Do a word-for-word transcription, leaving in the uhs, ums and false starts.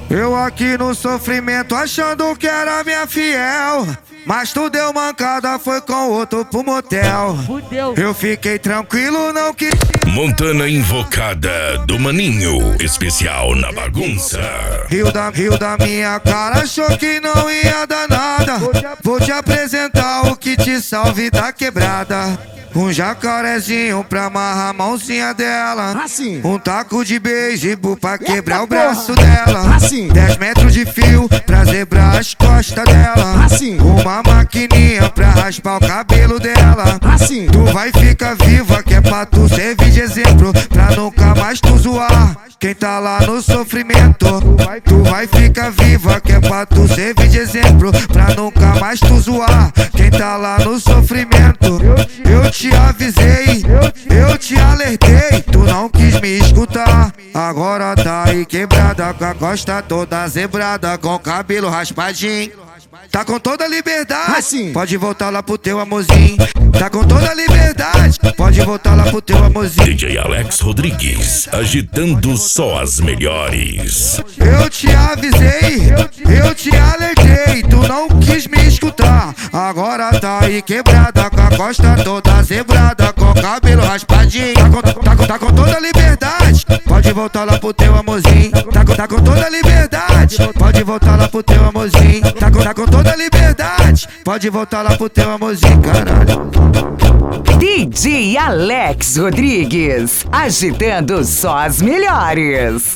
Eu aqui no sofrimento achando que era minha fiel, mas tu deu mancada, foi com outro pro motel. Eu fiquei tranquilo, não quis. Montana Invocada do Maninho, especial na bagunça. Rio da, rio da minha cara, achou que não ia dar nada. Vou te apresentar o que te salve da quebrada. Um jacarezinho pra amarrar a mãozinha dela. Assim. Um taco de beisebol pra quebrar Eita o braço porra. dela. Assim. Dez metros de fio pra zebrar as costas dela. Assim. Uma maquininha pra raspar o cabelo dela. Assim. Tu vai ficar viva, que é pra tu servir de exemplo, pra nunca mais tu zoar quem tá lá no sofrimento. Tu vai ficar viva, que é pra tu servir de exemplo, pra nunca mais tu zoar quem tá lá no sofrimento. Eu te avisei, eu te alertei, tu não quis me escutar. Agora tá aí quebrada, com a costa toda zebrada, com o cabelo raspadinho. Tá com toda a liberdade, Assim. pode voltar lá pro teu amorzinho. Tá com toda a liberdade, pode voltar lá pro teu amorzinho. D J Alex Rodrigues, agitando só as melhores. Eu te avisei, eu te alertei, tu não quis me escutar. Agora tá aí quebrada, com a costa toda zebrada, com o cabelo raspadinho. Tá com, tá com, tá com toda a liberdade, pode voltar lá pro teu amorzinho. Tá com, tá com toda a liberdade, pode voltar lá pro teu amorzinho. Tá com, tá com toda a liberdade, pode voltar lá pro teu amorzinho, caralho. D J Alex Rodrigues, agitando só as melhores.